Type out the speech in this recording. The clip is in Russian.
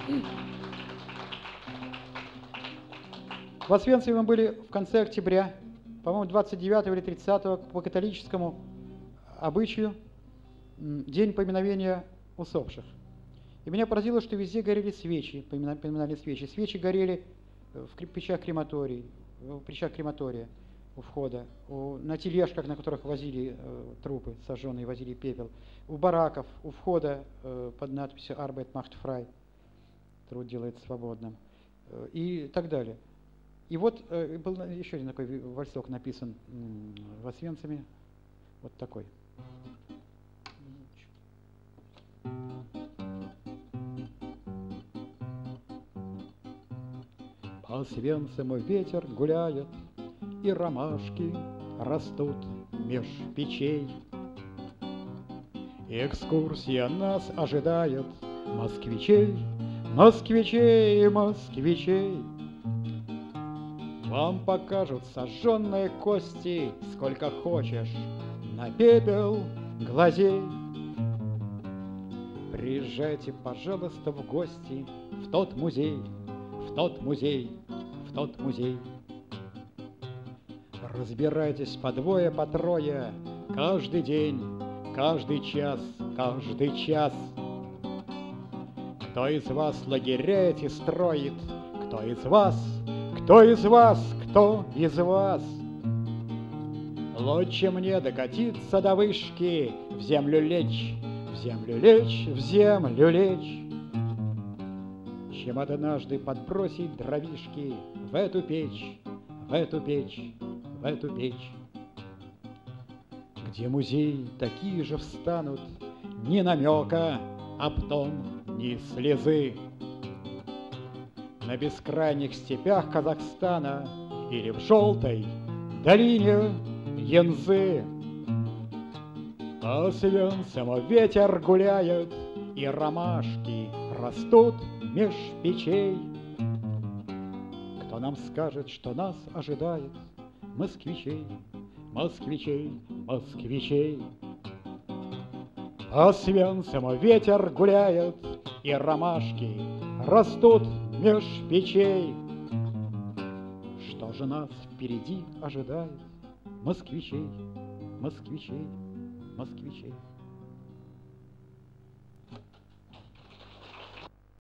В Освенциме мы были в конце октября, по-моему, 29 или 30 по католическому обычаю, день поминовения усопших. И меня поразило, что везде горели свечи, поминали свечи. Свечи горели в печах крематория, у входа, на тележках, на которых возили трупы сожженные, возили пепел, у бараков, у входа под надписью «Arbeit macht frei», труд делает свободным, и так далее. И вот был еще один такой вальсок написан в Освенциме, вот такой. По Освенциму ветер гуляет, и ромашки растут меж печей. Экскурсия нас ожидает, москвичей, москвичей, москвичей. Вам покажут сожженные кости, сколько хочешь, на пепел глазей. Приезжайте, пожалуйста, в гости в тот музей, в тот музей, в тот музей. Разбирайтесь по двое, по трое, каждый день, каждый час, каждый час. Кто из вас лагеря эти строит? Кто из вас? Кто из вас? Кто из вас? Лучше мне докатиться до вышки, в землю лечь, в землю лечь, в землю лечь, чем однажды подбросить дровишки в эту печь, в эту печь, в эту печь. Где музей такие же встанут, ни намека, а потом ни слезы. На бескрайних степях Казахстана или в желтой долине Янзы. По Освенциму ветер гуляет, и ромашки растут меж печей. Кто нам скажет, что нас ожидает? Москвичей, москвичей, москвичей. По Освенциму ветер гуляет, и ромашки растут меж печей. Что же нас впереди ожидает? Москвичей, москвичей, москвичей.